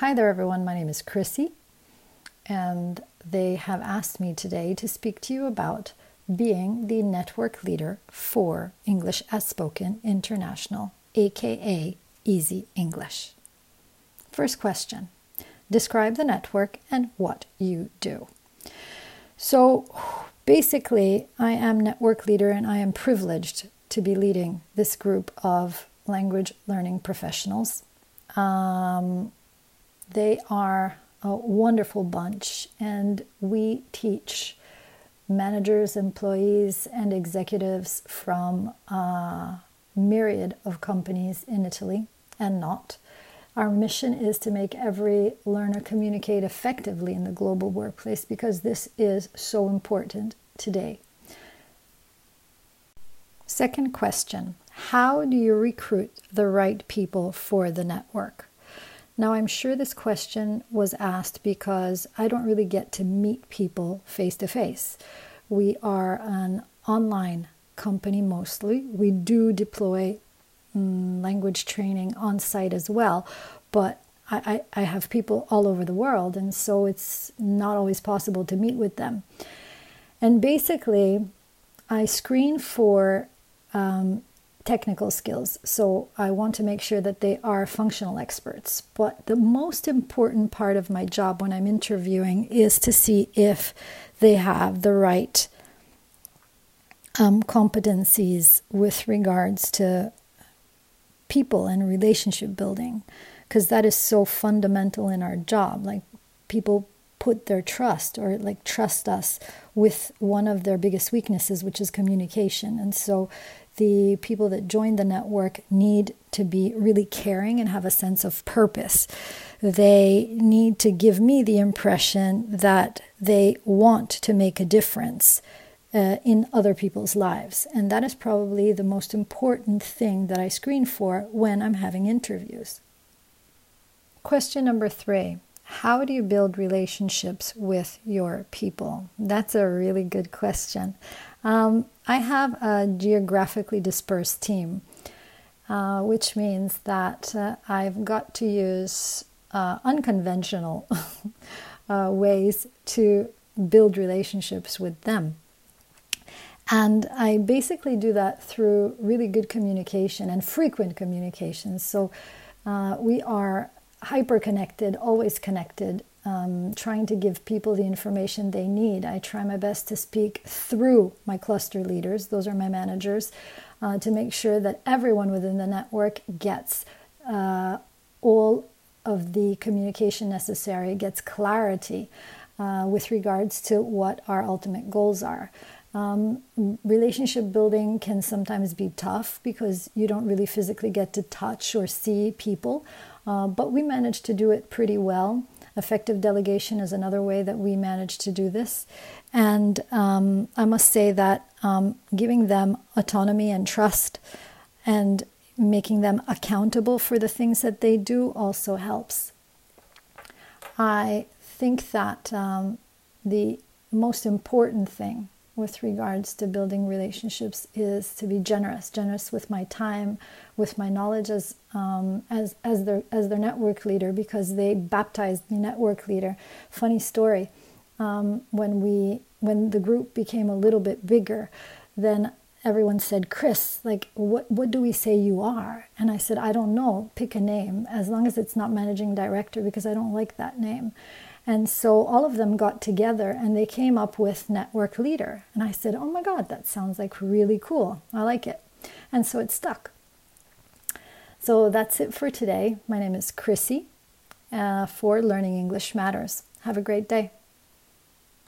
Hi there, everyone. My name is Chrissy, and they have asked me today to speak to you about being the network leader for English as Spoken International, aka Easy English. First question: describe the network and what you do. So basically, I am network leader and I am privileged to be leading this group of language learning professionals. They are a wonderful bunch, and we teach managers, employees, and executives from a myriad of companies in Italy and not. Our mission is to make every learner communicate effectively in the global workplace because this is so important today. Second question: how do you recruit the right people for the network? Now, I'm sure this question was asked because I don't really get to meet people face to face. We are an online company mostly. We do deploy language training on site as well, but I have people all over the world, and so it's not always possible to meet with them. And basically, I screen for technical skills. So I want to make sure that they are functional experts. But the most important part of my job when I'm interviewing is to see if they have the right competencies with regards to people and relationship building, because that is so fundamental in our job. Like, people put their trust or trust us with one of their biggest weaknesses, which is communication. And so the people that join the network need to be really caring and have a sense of purpose. They need to give me the impression that they want to make a difference in other people's lives. And that is probably the most important thing that I screen for when I'm having interviews. Question number 3. How do you build relationships with your people? That's a really good question. I have a geographically dispersed team, which means that I've got to use unconventional ways to build relationships with them. And I basically do that through really good communication and frequent communication. So we are hyper-connected, always connected, trying to give people the information they need. I try my best to speak through my cluster leaders, those are my managers, to make sure that everyone within the network gets all of the communication necessary, gets clarity with regards to what our ultimate goals are. Relationship building can sometimes be tough because you don't really physically get to touch or see people, but we manage to do it pretty well. Effective delegation is another way that we manage to do this. And I must say that giving them autonomy and trust and making them accountable for the things that they do also helps. I think that the most important thing with regards to building relationships is to be generous with my time, with my knowledge as their network leader, because they baptized me network leader. Funny story, when the group became a little bit bigger, then everyone said, "Chris, what do we say you are?" And I said, "I don't know, pick a name, as long as it's not managing director, because I don't like that name." And so all of them got together and they came up with network leader. And I said, "Oh my God, that sounds like really cool. I like it." And so it stuck. So that's it for today. My name is Chrissy for Learning English Matters. Have a great day.